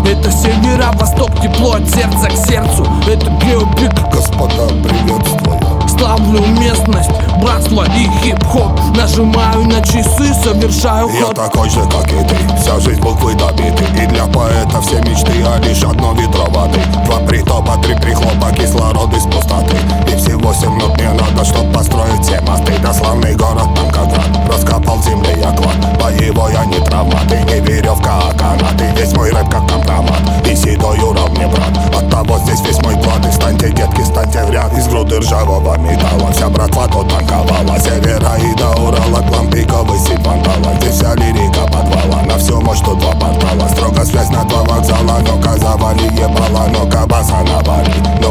Это северо-восток, тепло от сердца к сердцу. Это Геопик, господа, приветствую. ставлю местность, братство и хип-хоп. Нажимаю на часы, совершаю Я ход. такой же, как и ты, вся жизнь буквы добиты. И для поэта все мечты, а лишь одно ведро воды. 2 притопа, 3 прихлопа, кислород из пустоты. И всего 7 минут мне надо, чтоб построить все мосты. Да славный город Панкоград, раскопал земли я клад. Боевой, а не травмат, и не веревка, а канат. И весь мой рэп как компромат, и седой уровня брат. Оттого здесь весь мой плод, и станьте, детки, станьте в ряд. Из груды ржавого металла вся братва тут танковала. Севера и до Урала, к вам пиковый сип вандала. Здесь вся лирика подвала, на всю мощь тут 2 портала. Строго связь на 2 вокзала, ну-ка завали ебала, ну-ка баса навали.